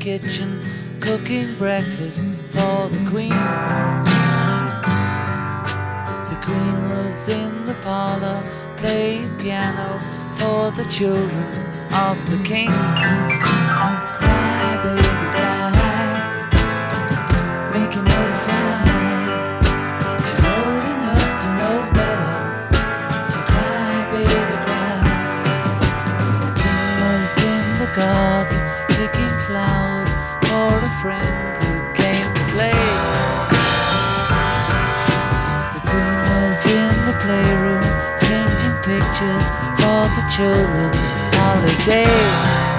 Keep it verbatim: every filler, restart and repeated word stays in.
kitchen, cooking breakfast for the Queen. The Queen was in the parlor, playing piano for the children of the King. Cry, baby, cry, making no sign. She's old enough to know better, so cry, baby, cry. The King was in the garden, picking flowers for a friend who came to play. The Queen was in the playroom, painting pictures for the children's holiday.